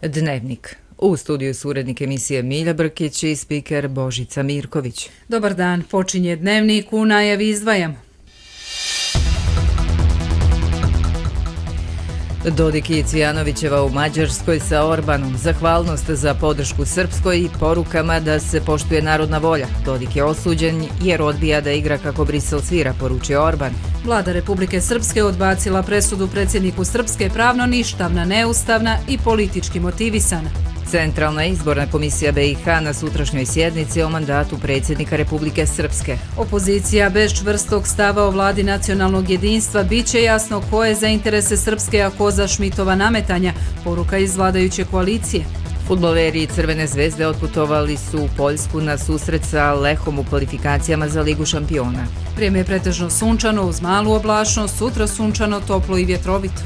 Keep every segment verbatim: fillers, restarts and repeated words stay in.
Dnevnik. U studiju su urednik emisije Milja Brkić i spiker Božica Mirković. Dobar dan, počinje Dnevnik, u najavi izdvajamo. Dodik i Cvijanovićeva u Mađarskoj sa Orbanom, zahvalnost za podršku Srpskoj i porukama da se poštuje narodna volja. Dodik je osuđen jer odbija da igra kako Brisel svira, poručio Orban. Vlada Republike Srpske odbacila presudu predsjedniku Srpske, pravno ništavna, neustavna i politički motivisana. Centralna izborna komisija B i H na sutrašnjoj sjednici o mandatu predsjednika Republike Srpske. Opozicija bez čvrstog stava o vladi nacionalnog jedinstva, bit će jasno ko je za interese Srpske, a ko za Šmitova nametanja, poruka iz vladajuće koalicije. Fudbaleri Crvene zvezde otputovali su u Poljsku na susret sa Lehom u kvalifikacijama za Ligu šampiona. Vrijeme je pretežno sunčano uz malu oblačnost, sutra sunčano, toplo i vjetrovito.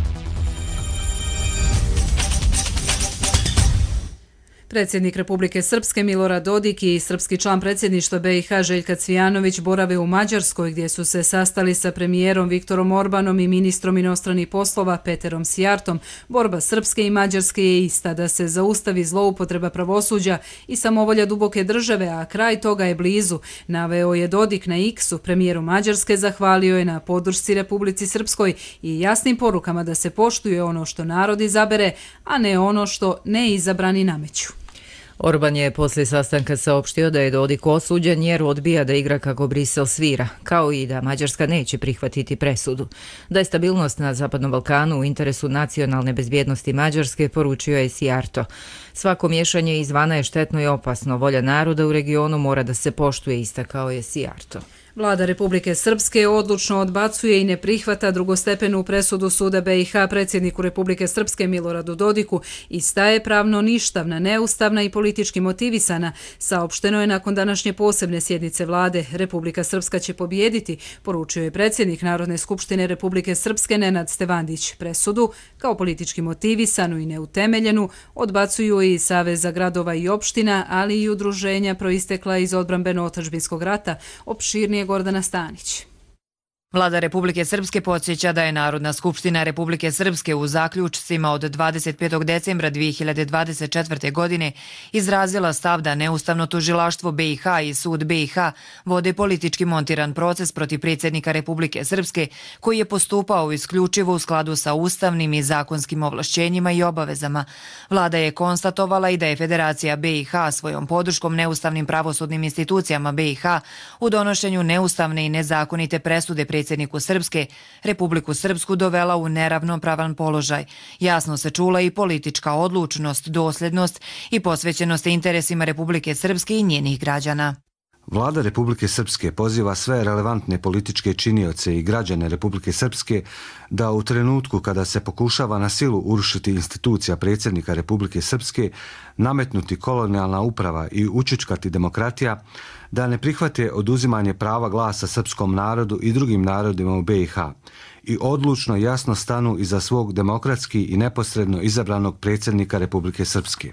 Predsjednik Republike Srpske Milorad Dodik i srpski član predsjedništva B i H Željka Cvijanović borave u Mađarskoj, gdje su se sastali sa premijerom Viktorom Orbanom i ministrom inostranih poslova Peterom Sijartom. Borba Srpske i Mađarske je ista, da se zaustavi zloupotreba pravosuđa i samovolja duboke države, a kraj toga je blizu, naveo je Dodik na X-u. Premijeru Mađarske zahvalio je na podršci Republici Srpskoj i jasnim porukama da se poštuje ono što narod izabere, a ne ono što neizabrani nameću. Orban je poslije sastanka saopštio da je Dodik osuđen jer odbija da igra kako Brisel svira, kao i da Mađarska neće prihvatiti presudu. Da je stabilnost na Zapadnom Balkanu u interesu nacionalne bezbjednosti Mađarske, poručio je Sijarto. Svako miješanje izvana je štetno i opasno. Volja naroda u regionu mora da se poštuje, istakao je Sijarto. Vlada Republike Srpske odlučno odbacuje i ne prihvata drugostepenu presudu suda B i H predsjedniku Republike Srpske Miloradu Dodiku i staje pravno ništavna, neustavna i politički motivisana, saopšteno je nakon današnje posebne sjednice vlade. Republika Srpska će pobijediti, poručio je predsjednik Narodne skupštine Republike Srpske Nenad Stevandić. Presudu, kao politički motivisanu i neutemeljenu, odbacuju i Saveza gradova i opština, ali i udruženja proistekla iz odbrambeno-otadžbinskog rata, opširnije Gordana Stanić. Vlada Republike Srpske podsjeća da je Narodna skupština Republike Srpske u zaključcima od dvadeset petog decembra dvije hiljade dvadeset četvrte. godine izrazila stav da neustavno tužilaštvo B i H i sud B i H vode politički montiran proces protiv predsjednika Republike Srpske, koji je postupao isključivo u skladu sa ustavnim i zakonskim ovlašćenjima i obavezama. Vlada je konstatovala i da je Federacija B i H svojom podrškom neustavnim pravosudnim institucijama B i H u donošenju neustavne i nezakonite presude predsjedniku Srpske, Republiku Srpsku dovela u neravnopravan položaj. Jasno se čula i politička odlučnost, dosljednost i posvećenost interesima Republike Srpske i njenih građana. Vlada Republike Srpske poziva sve relevantne političke činioce i građane Republike Srpske da u trenutku kada se pokušava na silu urušiti institucija predsjednika Republike Srpske, nametnuti kolonijalna uprava i učučkati demokratija, da ne prihvate oduzimanje prava glasa srpskom narodu i drugim narodima u B i H i odlučno jasno stanu iza svog demokratski i neposredno izabranog predsjednika Republike Srpske.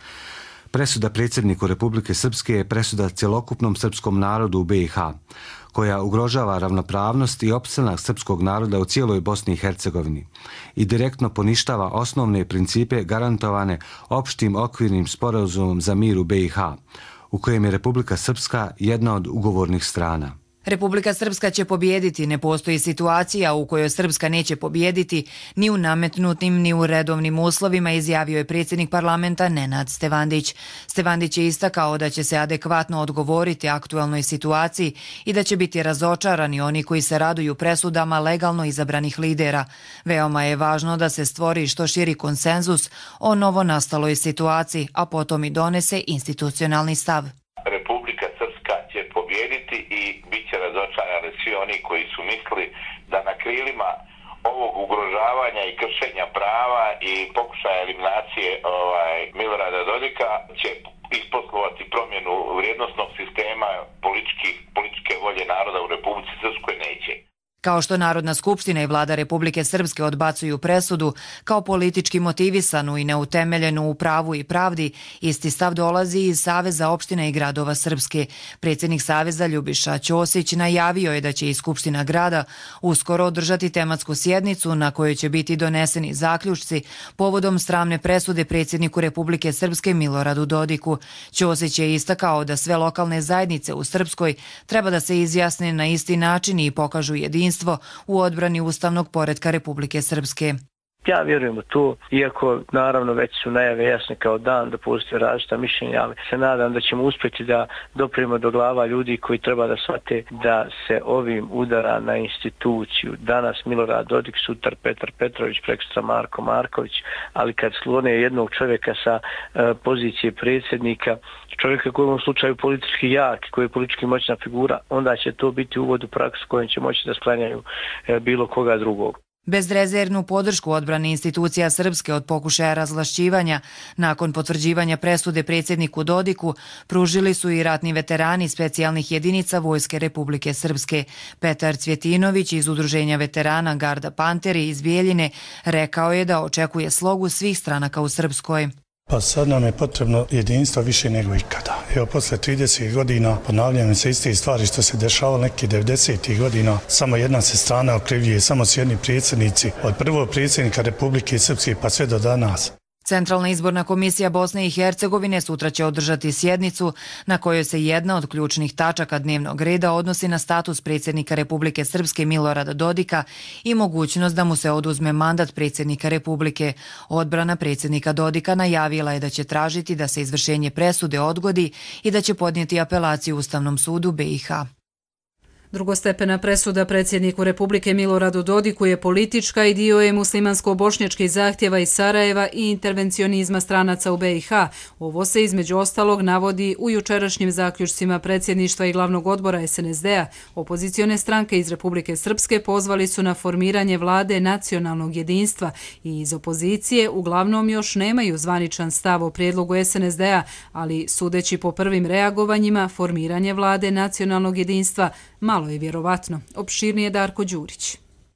Presuda predsjedniku Republike Srpske je presuda cjelokupnom srpskom narodu u B i H, koja ugrožava ravnopravnost i opstanak srpskog naroda u cijeloj Bosni i Hercegovini i direktno poništava osnovne principe garantovane opštim okvirnim sporazumom za mir u B i H, u kojem je Republika Srpska jedna od ugovornih strana. Republika Srpska će pobijediti, ne postoji situacija u kojoj Srpska neće pobijediti ni u nametnutim ni u redovnim uslovima, izjavio je predsjednik parlamenta Nenad Stevandić. Stevandić je istakao da će se adekvatno odgovoriti aktualnoj situaciji i da će biti razočarani oni koji se raduju presudama legalno izabranih lidera. Veoma je važno da se stvori što širi konsenzus o novonastaloj situaciji, a potom i donese institucionalni stav. Republika Srpska će pobijediti i bit će razočarani svi oni koji su mislili da na krilima ovog ugrožavanja i kršenja prava i pokušaja eliminacije ovaj, Milorada Dodika će isposlovati promjenu vrijednosnog sistema političke volje naroda u Republici Srpskoj neće. Kao što Narodna skupština i vlada Republike Srpske odbacuju presudu kao politički motivisanu i neutemeljenu u pravu i pravdi, isti stav dolazi iz Saveza opština i gradova Srpske. Predsjednik Saveza Ljubiša Ćosić najavio je da će i Skupština grada uskoro održati tematsku sjednicu na kojoj će biti doneseni zaključci povodom sramne presude predsjedniku Republike Srpske Miloradu Dodiku. Ćosić je istakao da sve lokalne zajednice u Srpskoj treba da se izjasne na isti način i pokažu jedinstvo u odbrani ustavnog poretka Republike Srpske. Ja vjerujem u to, iako naravno već su najave jasne kao dan da postoje različita mišljenja, ali se nadam da ćemo uspjeti da dopremo do glava ljudi koji treba da shvate da se ovim udara na instituciju. Danas Milorad Dodik, sutra Petar Petrović, prekstra Marko Marković, ali kad slone jednog čovjeka sa uh, pozicije predsjednika, čovjeka koji je u ovom slučaju politički jak, koji je politički moćna figura, onda će to biti uvod u praksu kojim će moći da sklanjaju uh, bilo koga drugog. Bezrezervnu podršku odbrane institucija Srpske od pokušaja razvlašćivanja nakon potvrđivanja presude predsjedniku Dodiku pružili su i ratni veterani specijalnih jedinica Vojske Republike Srpske. Petar Cvjetinović iz Udruženja veterana Garda Panteri iz Bijeljine rekao je da očekuje slogu svih stranaka u Srpskoj. Pa sad nam je potrebno jedinstvo više nego ikada. Evo, posle trideset godina ponavljaju se iste stvari što se dešavalo neki devedesetih godina. Samo jedna se strana okrivljuje, samo su jedni predsjednici od prvog predsjednika Republike Srpske pa sve do danas. Centralna izborna komisija Bosne i Hercegovine sutra će održati sjednicu na kojoj se jedna od ključnih tačaka dnevnog reda odnosi na status predsjednika Republike Srpske Milorada Dodika i mogućnost da mu se oduzme mandat predsjednika Republike. Odbrana predsjednika Dodika najavila je da će tražiti da se izvršenje presude odgodi i da će podnijeti apelaciju Ustavnom sudu B i H. Drugostepena presuda predsjedniku Republike Miloradu Dodiku je politička i dio je muslimansko-bošnjačkih zahtjeva iz Sarajeva i intervencionizma stranaca u B i H. Ovo se između ostalog navodi u jučerašnjim zaključcima predsjedništva i glavnog odbora S N S D-a. Opozicione stranke iz Republike Srpske pozvali su na formiranje vlade nacionalnog jedinstva i iz opozicije uglavnom još nemaju zvaničan stav o prijedlogu S N S D-a, ali sudeći po prvim reagovanjima, formiranje vlade nacionalnog jedinstva malo je vjerovatno. Opširnije Darko Đurić.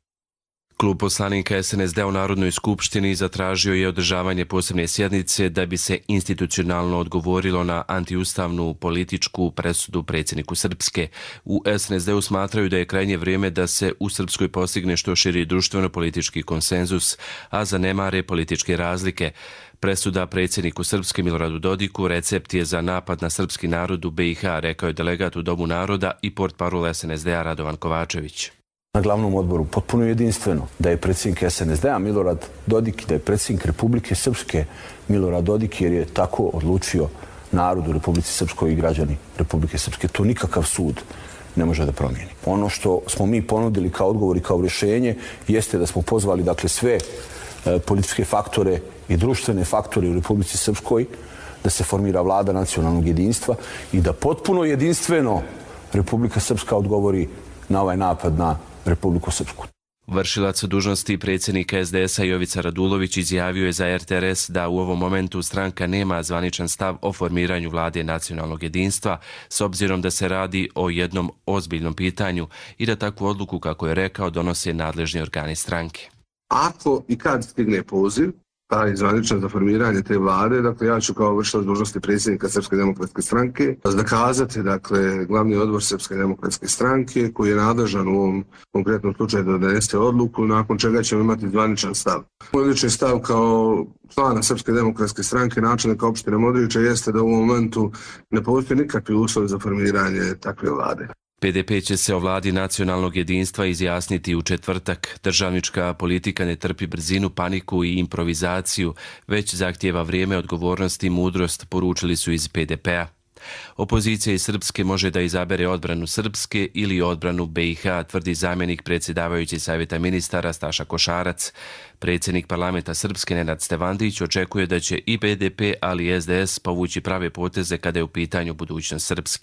Klub poslanika S N S D u Narodnoj skupštini zatražio je održavanje posebne sjednice da bi se institucionalno odgovorilo na antiustavnu političku presudu predsjedniku Srpske. U S N S D-u smatraju da je krajnje vrijeme da se u Srpskoj postigne što širi društveno-politički konsenzus, a zanemare političke razlike. Presuda predsjedniku Srpske Miloradu Dodiku recept je za napad na srpski narod u B i H, rekao je delegat u Domu naroda i portparol S N S D-a Radovan Kovačević. Na glavnom odboru potpuno jedinstveno da je predsjednik S N S D-a Milorad Dodik i da je predsjednik Republike Srpske Milorad Dodik, jer je tako odlučio narod u Republici Srpskoj i građani Republike Srpske. To nikakav sud ne može da promijeni. Ono što smo mi ponudili kao odgovor i kao rješenje jeste da smo pozvali dakle sve e, političke faktore i društvene faktore u Republici Srpskoj da se formira vlada nacionalnog jedinstva i da potpuno jedinstveno Republika Srpska odgovori na ovaj napad na Republiku Srpsku. Vršilac dužnosti predsjednika S D S-a Jovica Radulović izjavio je za R T R S da u ovom momentu stranka nema zvaničan stav o formiranju vlade nacionalnog jedinstva, s obzirom da se radi o jednom ozbiljnom pitanju i da takvu odluku, kako je rekao, donose nadležni organi stranke. Ako i kad stigne poziv, taj zvaničan za formiranje te vlade, dakle ja ću kao vršilac dužnosti predsjednika Srpske demokratske stranke zakazati, dakle, glavni odbor Srpske demokratske stranke koji je nadležan u ovom konkretnom slučaju da donese odluku, nakon čega ćemo imati zvaničan stav. Moj lični stav kao člana Srpske demokratske stranke, načelnika opštine Modriča, jeste da u ovom momentu ne postoji nikakvi uslovi za formiranje takve vlade. P D P će se o vladi nacionalnog jedinstva izjasniti u četvrtak. Državnička politika ne trpi brzinu, paniku i improvizaciju, već zahtijeva vrijeme, odgovornost i mudrost, poručili su iz P D P-a. Opozicija iz Srpske može da izabere odbranu Srpske ili odbranu B i H, tvrdi zamjenik predsjedavajući savjeta ministara Staša Košarac. Predsjednik parlamenta Srpske Nenad Stevandić očekuje da će i P D P, ali i S D S povući prave poteze kada je u pitanju budućnost Srpske.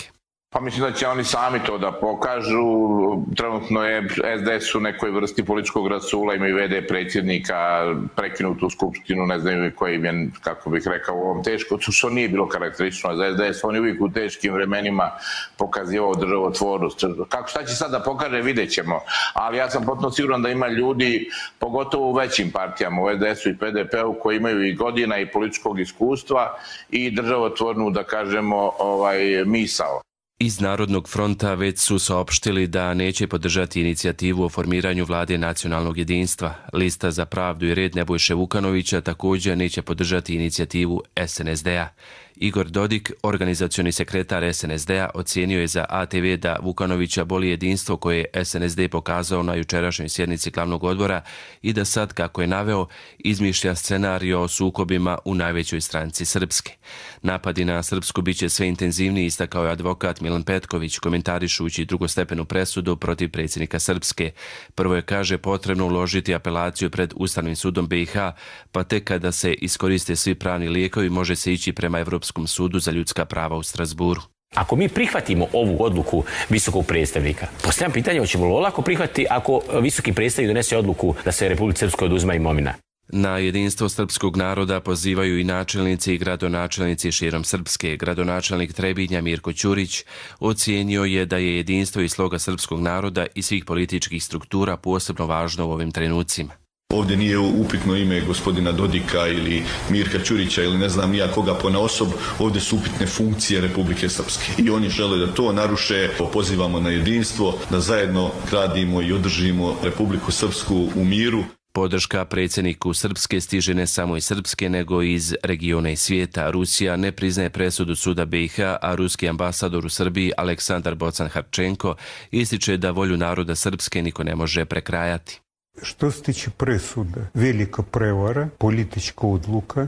Pa mislim da će oni sami to da pokažu. Trenutno je es de es u nekoj vrsti političkog rasula, imaju ve de predsjednika, prekinutu skupštinu, ne znaju koji im je, kako bih rekao, u ovom teško, što nije bilo karakteristično za es de es, on je uvijek u teškim vremenima pokazivao državotvornost. Kako šta će sad da pokaže, vidjet ćemo, ali ja sam potpuno siguran da ima ljudi, pogotovo u većim partijama, u es de esu i pe de pe-u, koji imaju i godina i političkog iskustva i državotvornu, da kažemo, ovaj, misao. Iz Narodnog fronta već su saopštili da neće podržati inicijativu o formiranju vlade nacionalnog jedinstva. Lista za pravdu i red Nebojše Vukanovića također neće podržati inicijativu es en es de-a. Igor Dodik, organizacioni sekretar es en es de-a, ocijenio je za a te ve da Vukanovića boli jedinstvo koje je es en es de pokazao na jučerašnjoj sjednici glavnog odbora i da sad, kako je naveo, izmišlja scenario o sukobima u najvećoj stranci Srpske. Napadi na Srpsku biće sve intenzivniji, istakao je advokat Milan Petković, komentarišući drugostepenu presudu protiv predsjednika Srpske. Prvo je, kaže, potrebno uložiti apelaciju pred Ustavnim sudom be i ha, pa tek kada se iskoriste svi pravni lijekovi može se ići prema Evropskom sudu za ljudska prava u Strasburu. Ako mi prihvatimo ovu odluku visokog predstavnika, postavljam pitanje, hoćemo li olako prihvatiti ako visoki predstavnik donese odluku da se Republici Srpskoj oduzima imovina? Na jedinstvo srpskog naroda pozivaju i načelnici i gradonačelnici širom Srpske. Gradonačelnik Trebinja Mirko Ćurić ocijenio je da je jedinstvo i sloga srpskog naroda i svih političkih struktura posebno važno u ovim trenucima. Ovdje nije upitno ime gospodina Dodika ili Mirka Ćurića ili ne znam nija koga ponaosob, ovdje su upitne funkcije Republike Srpske. I oni žele da to naruše, pozivamo na jedinstvo, da zajedno gradimo i održimo Republiku Srpsku u miru. Podrška predsjedniku Srpske stiže ne samo iz Srpske, nego iz regiona i svijeta. Rusija ne priznaje presudu suda be i ha, a ruski ambasador u Srbiji Aleksandar Bocan-Harčenko ističe da volju naroda Srpske niko ne može prekrajati. Što se tiče presude, velika prevara, politička odluka,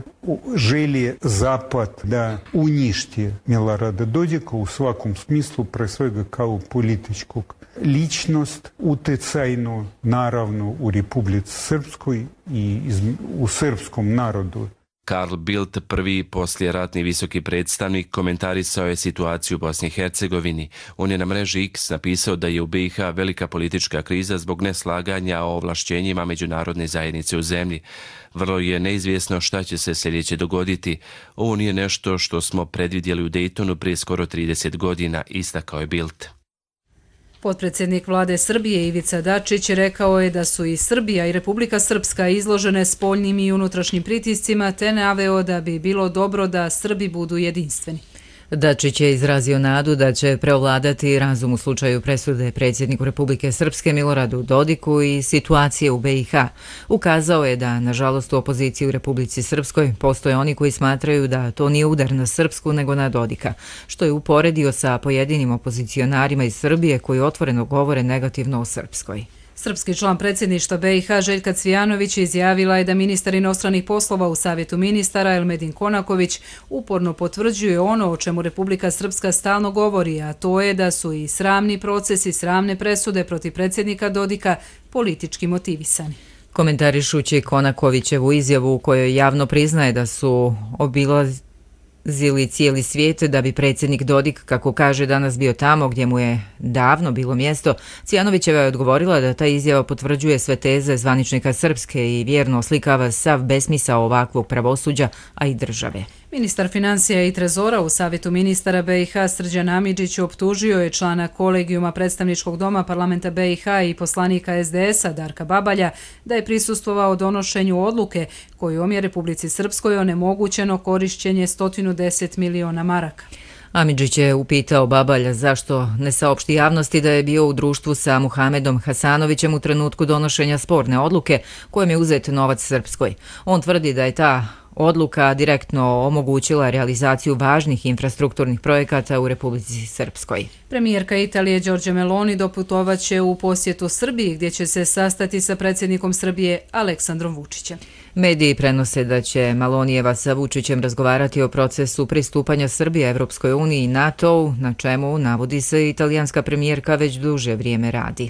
želje Zapad da uništi Milorada Dodika u svakom smislu, pre svega kao političkog ličnost, utjecajno, naravno, u Republici Srpskoj i u srpskom narodu. Karl Bildt, prvi poslijeratni visoki predstavnik, komentarisao je situaciju u Bosni i Hercegovini. On je na mreži X napisao da je u be i ha velika politička kriza zbog neslaganja o ovlašćenjima međunarodne zajednice u zemlji. Vrlo je neizvjesno šta će se sljedeće dogoditi. Ovo nije nešto što smo predvidjeli u Daytonu prije skoro trideset godina, istakao je Bildt. Potpredsjednik vlade Srbije Ivica Dačić rekao je da su i Srbija i Republika Srpska izložene spoljnim i unutrašnjim pritiscima, te naveo da bi bilo dobro da Srbi budu jedinstveni. Dačić je izrazio nadu da će preovladati razum u slučaju presude predsjedniku Republike Srpske Miloradu Dodiku i situacije u be i ha. Ukazao je da, nažalost, u opoziciji u Republici Srpskoj postoje oni koji smatraju da to nije udar na Srpsku nego na Dodika, što je uporedio sa pojedinim opozicionarima iz Srbije koji otvoreno govore negativno o Srpskoj. Srpski član predsjedništva be i ha Željka Cvijanović izjavila je da ministar inostranih poslova u Savjetu ministara Elmedin Konaković uporno potvrđuje ono o čemu Republika Srpska stalno govori, a to je da su i sramni procesi, sramne presude protiv predsjednika Dodika politički motivisani. Komentarišući Konakovićevu izjavu u kojoj javno priznaje da su obilazili zili cijeli svijet da bi predsjednik Dodik, kako kaže, danas bio tamo gdje mu je davno bilo mjesto, Cvijanovićeva je odgovorila da ta izjava potvrđuje sve teze zvaničnika Srpske i vjerno oslikava sav besmisao ovakvog pravosuđa, a i države. Ministar financija i trezora u Savjetu ministara be i ha Srđan Amidžić optužio je člana kolegijuma predstavničkog doma parlamenta be i ha i poslanika es de esa Darka Babalja da je prisustvovao donošenju odluke kojom je Republici Srpskoj onemogućeno korišćenje sto deset miliona maraka. Amidžić je upitao Babalja zašto ne saopšti javnosti da je bio u društvu sa Muhamedom Hasanovićem u trenutku donošenja sporne odluke kojom je uzet novac Srpskoj. On tvrdi da je ta odluka direktno omogućila realizaciju važnih infrastrukturnih projekata u Republici Srpskoj. Premijerka Italije Giorgia Meloni doputovaće u posjetu Srbiji gdje će se sastati sa predsjednikom Srbije Aleksandrom Vučićem. Mediji prenose da će Melonijeva sa Vučićem razgovarati o procesu pristupanja Srbije Evropskoj uniji i NATO-u, na čemu, navodi se, italijanska premijerka već duže vrijeme radi.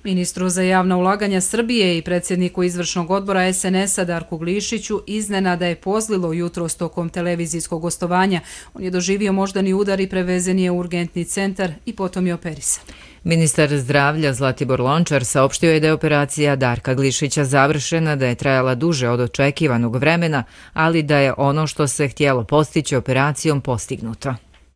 Ministru za javna ulaganja Srbije i predsjedniku izvršnog odbora es en es a Darku Glišiću iznenada je pozlilo jutros tokom televizijskog gostovanja. On je doživio moždani udar i prevezen je u urgentni centar i potom je operisan. Ministar zdravlja Zlatibor Lončar saopštio je da je operacija Darka Glišića završena, da je trajala duže od očekivanog vremena, ali da je ono što se htjelo postići operacijom postignuto.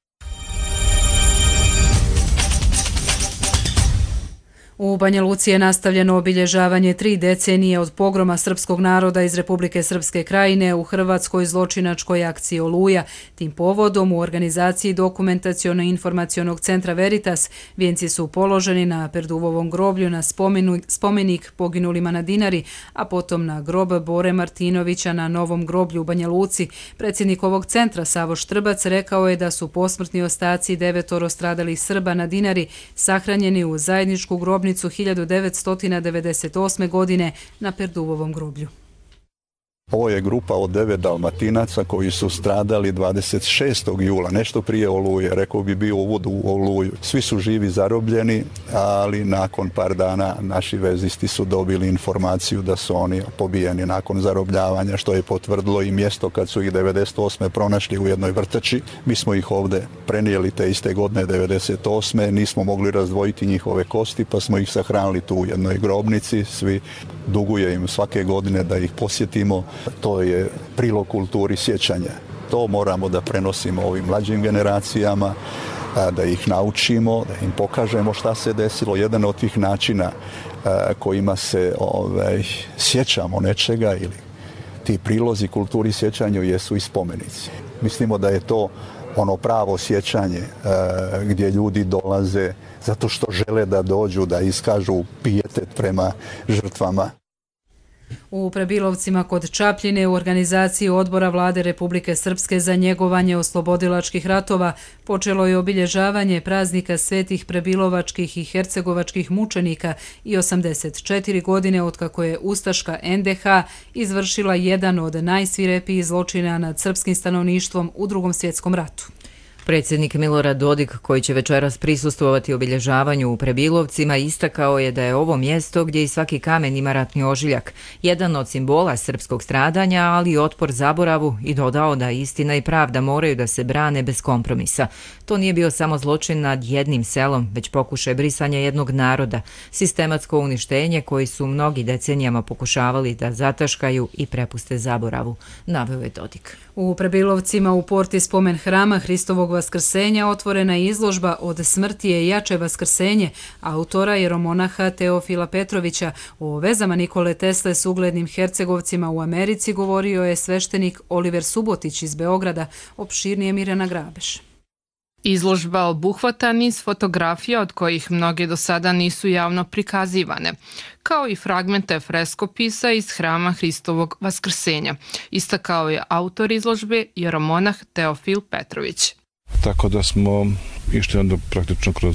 U Banja Luci je nastavljeno obilježavanje tri decenije od pogroma srpskog naroda iz Republike Srpske Krajine u hrvatskoj zločinačkoj akciji Oluja. Tim povodom u organizaciji Dokumentaciono-informacionog centra Veritas vijenci su položeni na Perduvovom groblju na spomenu, spomenik poginulima na Dinari, a potom na grob Bore Martinovića na Novom groblju u Banja Luci. Predsjednik ovog centra Savo Štrbac rekao je da su posmrtni ostaci devetoro stradalih Srba na Dinari sahranjeni u zajedničku grobnicu hiljadu devetsto devedeset osme. godine na Perduvovom groblju. Ovo je grupa od devet Dalmatinaca koji su stradali dvadeset šestog jula, nešto prije Oluje, rekao bi bio uvod u Oluju. Svi su živi zarobljeni, ali nakon par dana naši vezisti su dobili informaciju da su oni pobijeni nakon zarobljavanja, što je potvrdilo i mjesto kad su ih devedeset osme pronašli u jednoj vrtači. Mi smo ih ovdje prenijeli te iste godine devedeset osme nismo mogli razdvojiti njihove kosti, pa smo ih sahranili tu u jednoj grobnici. Svi duguje im svake godine da ih posjetimo. To je prilog kulturi sjećanja. To moramo da prenosimo ovim mlađim generacijama, da ih naučimo, da im pokažemo šta se desilo. Jedan od tih načina kojima se ovaj, sjećamo nečega ili ti prilozi kulturi sjećanju jesu i spomenici. Mislimo da je to ono pravo sjećanje gdje ljudi dolaze zato što žele da dođu, da iskažu pijetet prema žrtvama. U Prebilovcima kod Čapljine u organizaciji odbora Vlade Republike Srpske za njegovanje oslobodilačkih ratova počelo je obilježavanje praznika svetih prebilovačkih i hercegovačkih mučenika i osamdeset četiri godine otkako je ustaška en de ha izvršila jedan od najsvirepijih zločina nad srpskim stanovništvom u Drugom svjetskom ratu. Predsjednik Milorad Dodik, koji će večeras prisustvovati obilježavanju u Prebilovcima, istakao je da je ovo mjesto gdje i svaki kamen ima ratni ožiljak, jedan od simbola srpskog stradanja, ali i otpor zaboravu, i dodao da istina i pravda moraju da se brane bez kompromisa. To nije bio samo zločin nad jednim selom, već pokušaj brisanja jednog naroda, sistematsko uništenje koji su mnogi decenijama pokušavali da zataškaju i prepuste zaboravu, naveo je Dodik. U Prebilovcima u porti spomen hrama Hristovog vaskrsenja otvorena je izložba Od smrti je jače vaskrsenje autora jeromonaha Teofila Petrovića. O vezama Nikole Tesle s uglednim Hercegovcima u Americi govorio je sveštenik Oliver Subotić iz Beograda, opširnije Mirjana Grabeš. Izložba obuhvata niz fotografija od kojih mnoge do sada nisu javno prikazivane, kao i fragmente freskopisa iz hrama Hristovog vaskrsenja, istakao je autor izložbe jeromonah Teofil Petrović. Tako da smo išli onda praktično kroz,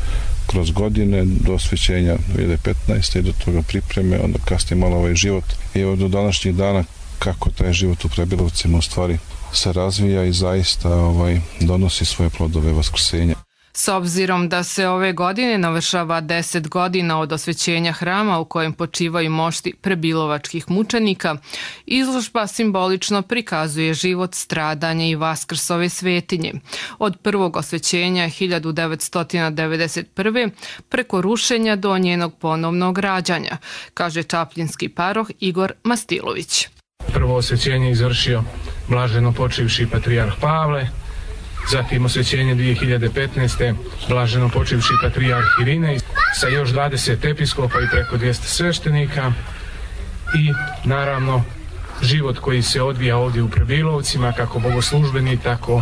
kroz godine do osvećenja dvije hiljade petnaeste. i do toga pripreme, onda kasnije malo ovaj život. I evo do današnjih dana kako taj život u Prebilovcima u stvari se razvija i zaista ovaj, donosi svoje plodove vaskrsenja. S obzirom da se ove godine navršava deset godina od osvećenja hrama u kojem počivaju mošti prebilovačkih mučenika, izložba simbolično prikazuje život, stradanje i vaskrs ove svetinje. Od prvog osvećenja hiljadu devetsto devedeset prve. preko rušenja do njenog ponovnog rađanja, kaže čapljinski paroh Igor Mastilović. Prvo osvećenje izvršio blaženo počivši patrijarh Pavle, zatim osvećenje dvije hiljade petnaeste. blaženo počivši patrijarh Irinej sa još dvadeset episkopa i preko dvjesto sveštenika i naravno život koji se odvija ovdje u Prebilovcima, kako bogoslužbeni, tako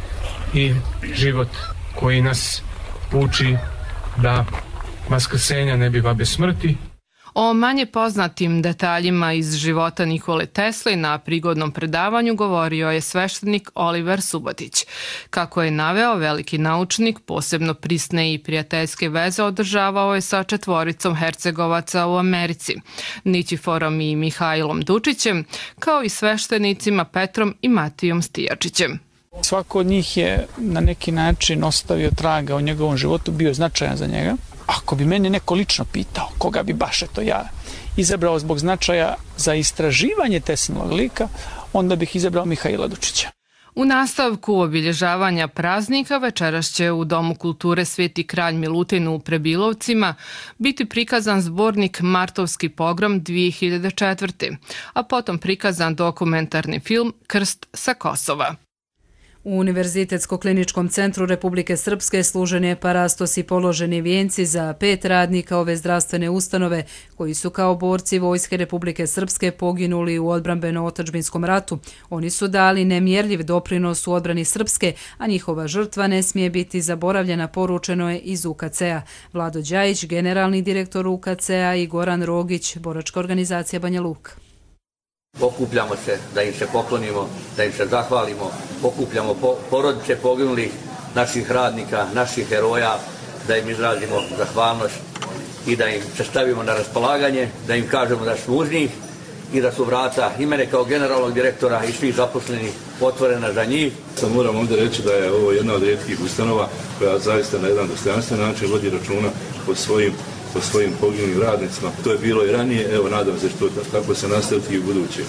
i život koji nas uči da vaskrsenja ne biva bez smrti. O manje poznatim detaljima iz života Nikole Tesle na prigodnom predavanju govorio je sveštenik Oliver Subotić. Kako je naveo, veliki naučnik posebno prisne i prijateljske veze održavao je sa četvoricom Hercegovaca u Americi, Nikiforom i Mihajlom Dučićem, kao i sveštenicima Petrom i Matijom Stijačićem. Svako od njih je na neki način ostavio traga u njegovom životu, bio značajan za njega. ako bi mene neko lično pitao koga bi baš eto ja izabrao zbog značaja za istraživanje Teslinog lika, onda bih izabrao Mihaila Dučića. U nastavku obilježavanja praznika večeras će u Domu kulture Sveti kralj Milutin u Prebilovcima biti prikazan zbornik Martovski pogrom dvije hiljade četvrte. a potom prikazan dokumentarni film Krst sa Kosova. U Univerzitetsko-kliničkom centru Republike Srpske služen je parastos i položeni vijenci za pet radnika ove zdravstvene ustanove koji su kao borci Vojske Republike Srpske poginuli u odbrambeno-otadžbinskom ratu. Oni su dali nemjerljiv doprinos u odbrani Srpske, a njihova žrtva ne smije biti zaboravljena, poručeno je iz U K C-a. Vlado Đajić, generalni direktor U K C-a, i Goran Rogić, boračka organizacija Banja Luka. Okupljamo se da im se poklonimo, da im se zahvalimo, okupljamo porodice poginulih naših radnika, naših heroja, da im izrazimo zahvalnost i da im se stavimo na raspolaganje, da im kažemo da su uz njih i da su vrata i mene kao generalnog direktora i svih zaposlenih otvorena za njih. Sad moram ovdje reći da je ovo jedna od rijetkih ustanova koja zaista na jedan dostojanstven način vodi računa o svojim po svojim poginulim radnicima. To je bilo i ranije, evo nadam se što tako se nastaviti i u buduće.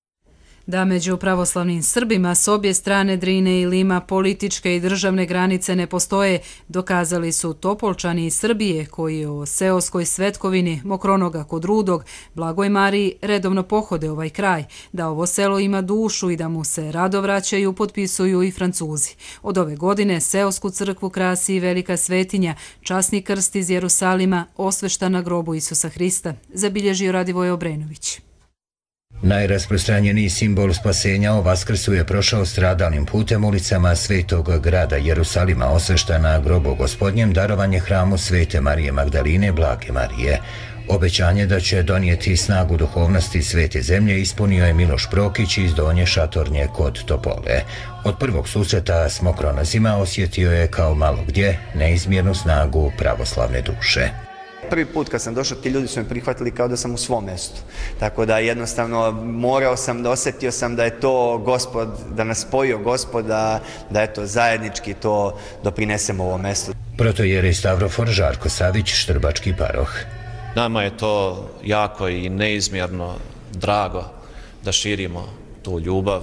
Da među pravoslavnim Srbima s obje strane Drine i Lima političke i državne granice ne postoje, dokazali su Topolčani iz Srbije koji o seoskoj svetkovini Mokronoga kod Rudog, Blagoj Mariji, redovno pohode ovaj kraj, da ovo selo ima dušu i da mu se rado vraćaju, potpisuju i Francuzi. Od ove godine seosku crkvu krasi i velika svetinja, časni krst iz Jerusalima, osveštan na grobu Isusa Hrista, zabilježio Radivoj Obrenović. Najrasprostranjeniji simbol spasenja o Vaskrsu je prošao stradalnim putem ulicama svetog grada Jerusalima, osveštan na grobu Gospodnjem, darovanje hramu Svete Marije Magdaline, Blage Marije. Obećanje da će donijeti snagu duhovnosti svete zemlje ispunio je Miloš Prokić iz Donje Šatornje kod Topole. Od prvog susreta s mokronazima osjetio je kao malo gdje neizmjernu snagu pravoslavne duše. Prvi put kad sam došao, ti ljudi su me prihvatili kao da sam u svom mjestu. Tako da jednostavno morao sam da osjetio sam da je to Gospod, da nas spojio Gospod, da, da eto, zajednički to doprinesemo ovom mjestu. Protojerej Stavrofor Žarko Savić, Štrbački paroh. Nama je to jako i neizmjerno drago da širimo tu ljubav,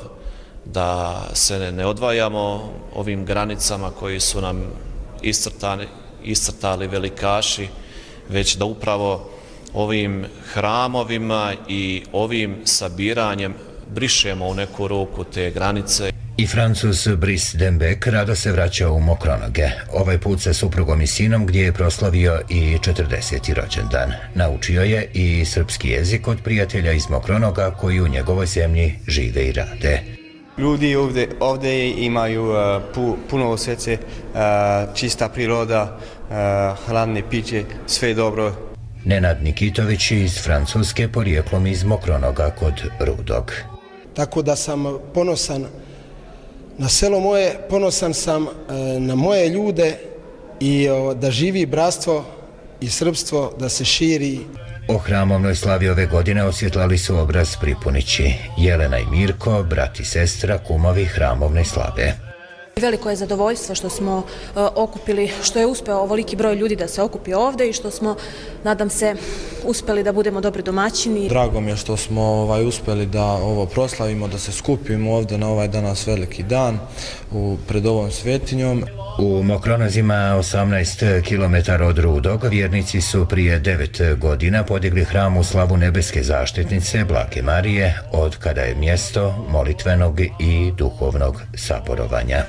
da se ne odvajamo ovim granicama koji su nam iscrtani, iscrtali velikaši, već da upravo ovim hramovima i ovim sabiranjem brišemo u neku ruku te granice. I Francuz Brice Dembek rado se vraća u Mokronoge, ovaj put sa suprugom i sinom gdje je proslavio i četrdeseti rođendan. Naučio je i srpski jezik od prijatelja iz Mokronoga koji u njegovoj zemlji žive i rade. Ljudi ovdje, ovdje imaju uh, pu, puno osjeće, uh, čista priroda, uh, hladne piće, sve dobro. Nenad Nikitović iz Francuske, porijeklom iz Mokronoga kod Rudog. Tako da sam ponosan na selo moje, ponosan sam uh, na moje ljude i uh, da živi bratstvo i srpstvo, da se širi. O hramovnoj slavi ove godine osvjetlali su obraz pripunići Jelena i Mirko, brat i sestra, kumovi hramovne slave. Veliko je zadovoljstvo što smo uh, okupili, što je uspeo ovoliki broj ljudi da se okupi ovde i što smo, nadam se, uspeli da budemo dobri domaćini. Drago mi je što smo ovaj, uspeli da ovo proslavimo, da se skupimo ovde na ovaj danas veliki dan u, pred ovom svetinjom. U Mokronozima, osamnaest kilometara od Rudog, vjernici su prije devet godina podigli hram u slavu nebeske zaštitnice Blage Marije, od kada je mjesto molitvenog i duhovnog saborovanja.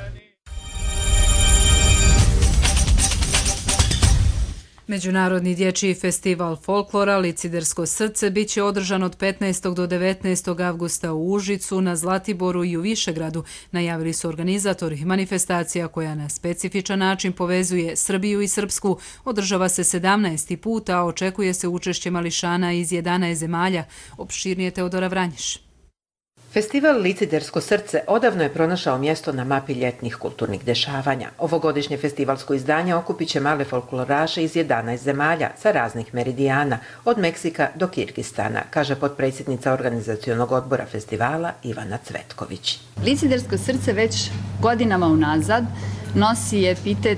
Međunarodni dječji festival folklora Licidersko srce bit će održan od petnaestog do devetnaestog avgusta u Užicu, na Zlatiboru i u Višegradu, najavili su organizatori. Manifestacija koja na specifičan način povezuje Srbiju i Srpsku održava se sedamnaesti put, a očekuje se učešće mališana iz jedanaest zemalja. Opširnije Teodora Vranješ. Festival Licidersko srce odavno je pronašao mjesto na mapi ljetnih kulturnih dešavanja. Ovogodišnje festivalsko izdanje okupit će male folkloraše iz jedanaest zemalja sa raznih meridijana, od Meksika do Kirgistana, kaže potpredsjednica organizacionog odbora festivala Ivana Cvetković. Licidersko srce već godinama unazad nosi epitet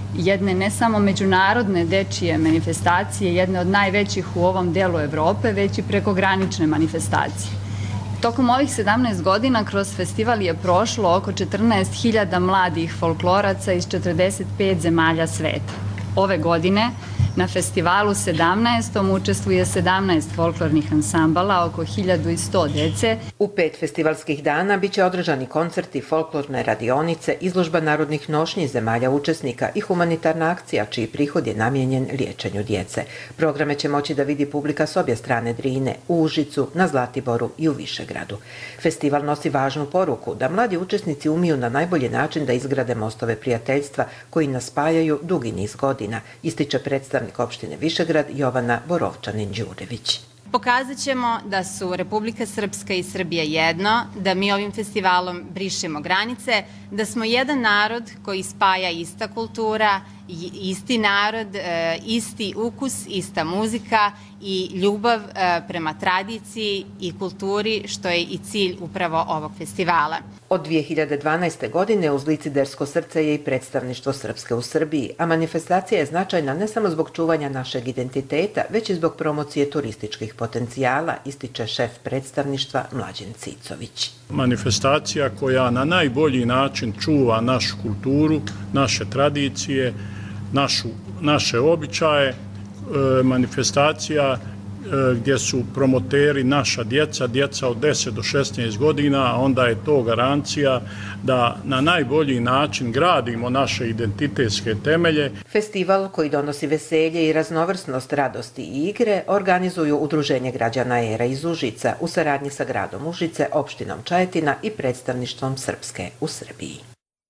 jedne ne samo međunarodne dečije manifestacije, jedne od najvećih u ovom delu Evrope, već i prekogranične manifestacije. Tokom ovih sedamnaest godina kroz festival je prošlo oko četrnaest hiljada mladih folkloraca iz četrdeset pet zemalja sveta. Ove godine na festivalu sedamnaestom učestvuje sedamnaest folklornih ansambala, oko hiljadu sto dece. U pet festivalskih dana biće održani koncerti, folklorne radionice, izložba narodnih nošnji zemalja učesnika i humanitarna akcija čiji prihod je namijenjen liječenju djece. Programe će moći da vidi publika s obje strane Drine, u Užicu, na Zlatiboru i u Višegradu. Festival nosi važnu poruku da mladi učesnici umiju na najbolji način da izgrade mostove prijateljstva koji nas spajaju dugi niz godina, ističe predstavnik opštine Višegrad Jovana Borovčanin-Đurević. Pokazat ćemo da su Republika Srpska i Srbija jedno, da mi ovim festivalom brišemo granice, da smo jedan narod koji spaja ista kultura, isti narod, isti ukus, ista muzika i ljubav prema tradiciji i kulturi, što je i cilj upravo ovog festivala. Od dvije hiljade dvanaeste. godine uz Licidersko srce je i predstavništvo Srpske u Srbiji, a manifestacija je značajna ne samo zbog čuvanja našeg identiteta, već i zbog promocije turističkih potencijala, ističe šef predstavništva Mlađen Cicović. Manifestacija koja na najbolji način čuva našu kulturu, naše tradicije, našu, naše običaje, manifestacija gdje su promoteri naša djeca, djeca od deset do šesnaest godina, a onda je to garancija da na najbolji način gradimo naše identitetske temelje. Festival koji donosi veselje i raznovrsnost radosti i igre organizuju Udruženje građana Era iz Užica u saradnji sa gradom Užice, opštinom Čajetina i predstavništvom Srpske u Srbiji.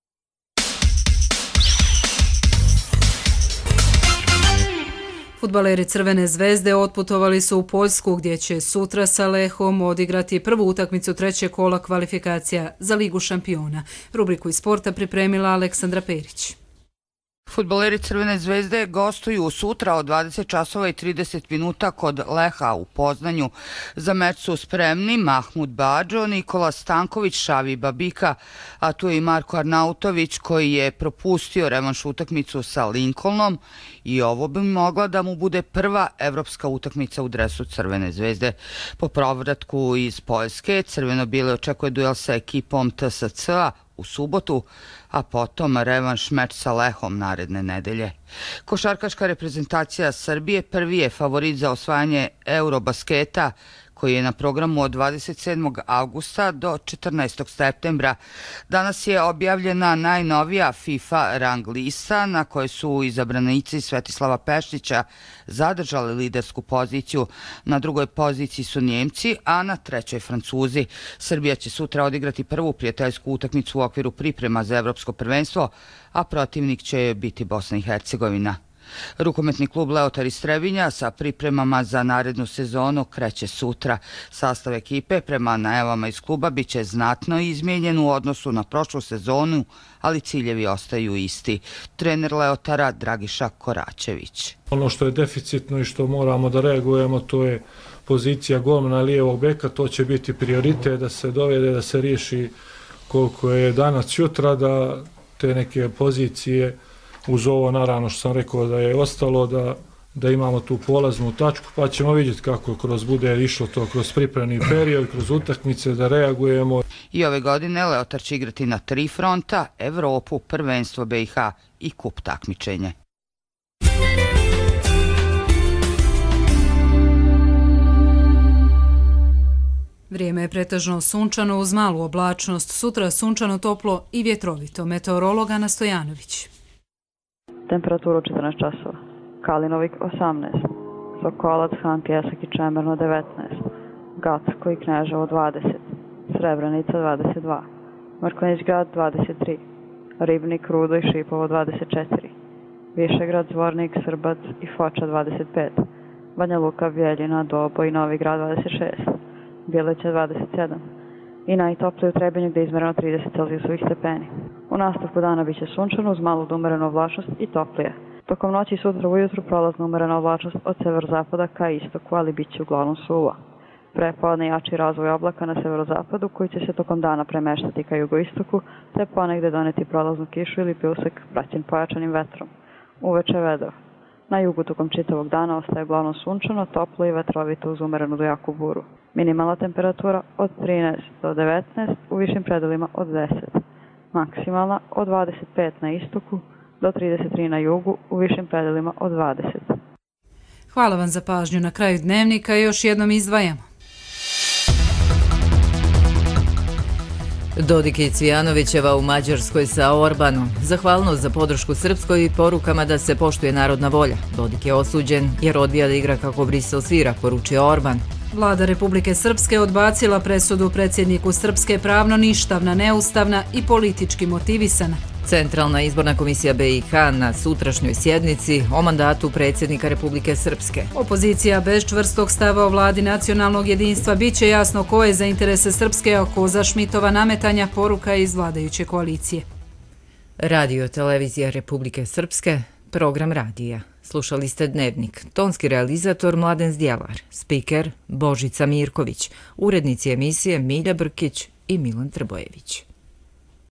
Fudbaleri Crvene zvezde otputovali su u Poljsku gdje će sutra sa Lehom odigrati prvu utakmicu trećeg kola kvalifikacija za Ligu šampiona. Rubriku iz sporta pripremila Aleksandra Perić. Fudbaleri Crvene zvezde gostuju sutra od dvadeset časova i trideset minuta kod Leha u Poznanju. Za meč su spremni Mahmud Badžo, Nikola Stanković, Šavi Babika, a tu je i Marko Arnautović koji je propustio revanš utakmicu sa Lincolnom i ovo bi mogla da mu bude prva evropska utakmica u dresu Crvene zvezde. Po povratku iz Poljske, Crveno-bijele očekuje duel sa ekipom T S C-a u subotu, a potom revanš meč sa Lehom naredne nedelje. Košarkaška reprezentacija Srbije prvi je favorit za osvajanje Eurobasketa, koji je na programu od dvadeset sedmog avgusta do četrnaestog septembra. Danas je objavljena najnovija FIFA rang lista na kojoj su izabranici Svetislava Pešića zadržali lidersku poziciju. Na drugoj poziciji su Njemci, a na trećoj Francuzi. Srbija će sutra odigrati prvu prijateljsku utakmicu u okviru priprema za evropsko prvenstvo, a protivnik će biti Bosna i Hercegovina. Rukometni klub Leotar iz Trebinja sa pripremama za narednu sezonu kreće sutra. Sastav ekipe prema najavama iz kluba biće znatno izmijenjen u odnosu na prošlu sezonu, ali ciljevi ostaju isti. Trener Leotara Dragiša Koračević. Ono što je deficitno i što moramo da reagujemo, to je pozicija golmana lijevog beka. To će biti prioritet da se dovede, da se riješi koliko je danas jutra, da te neke pozicije uz ovo naravno što sam rekao da je ostalo, da, da imamo tu polaznu tačku, pa ćemo vidjeti kako kroz bude išlo to kroz pripremni period, kroz utakmice, da reagujemo. I ove godine Leotar će igrati na tri fronta, Evropu, prvenstvo B i H i kup takmičenje. Vrijeme je pretežno sunčano uz malu oblačnost, sutra sunčano, toplo i vjetrovito. Meteorolog Ana Stojanović. Temperaturu četrnaest časova. Kalinovik osamnaest, Sokolac, Han Pjesak i Čemerno devetnaest, Gacko i Kneževo dvadeset, Srebrenica dvadeset dva, Mrkonjić grad dvadeset tri, Ribnik, Rudo i Šipovo dvadeset četiri, Višegrad, Zvornik, Srbac i Foča dvadeset pet, Banja Luka, Bjeljina, Dobo i Novi grad dvadeset šest, Bjeleća dvadeset sedam i najtoplije u Trebinju gdje je izmereno trideset celzijusovih stepeni. U nastavku dana biće sunčano uz malu umerenu oblačnost i toplije. Tokom noći i sutra ujutru prolazna umerena oblačnost od severozapada ka istoku, ali bit će uglavnom suvo. Prepodne jači razvoj oblaka na severozapadu koji će se tokom dana premeštati ka jugoistoku, te ponegde doneti prolaznu kišu ili pljusek praćen pojačanim vetrom. Uveče vedro. Na jugu tokom čitavog dana ostaje uglavnom sunčano, toplo i vetrovito uz umerenu do jaku buru. Minimalna temperatura od trinaest do devetnaest, u višim predelima od deset. Maksimalna od dvadeset pet na istoku do trideset tri na jugu, u višim predelima od dvadeset. Hvala vam za pažnju. Na kraju dnevnika još jednom izdvajamo. Dodik i Cvijanovićeva u Mađarskoj sa Orbanom. Zahvalnost za podršku Srpskoj i porukama da se poštuje narodna volja. Dodik je osuđen jer odbija da igra kako Brisel svira, poručio Orban. Vlada Republike Srpske odbacila presudu predsjedniku Srpske pravno ništavna, neustavna i politički motivisana. Centralna izborna komisija B i H na sutrašnjoj sjednici o mandatu predsjednika Republike Srpske. Opozicija bez čvrstog stava o vladi nacionalnog jedinstva biće jasno ko je za interese Srpske, a ko za Šmitova nametanja, poruka iz vladajuće koalicije. Radio televizija Republike Srpske, program radija. Slušali ste Dnevnik. Tonski realizator Mladen Zdjelar, spiker Božica Mirković, urednici emisije Milja Brkić i Milan Trbojević.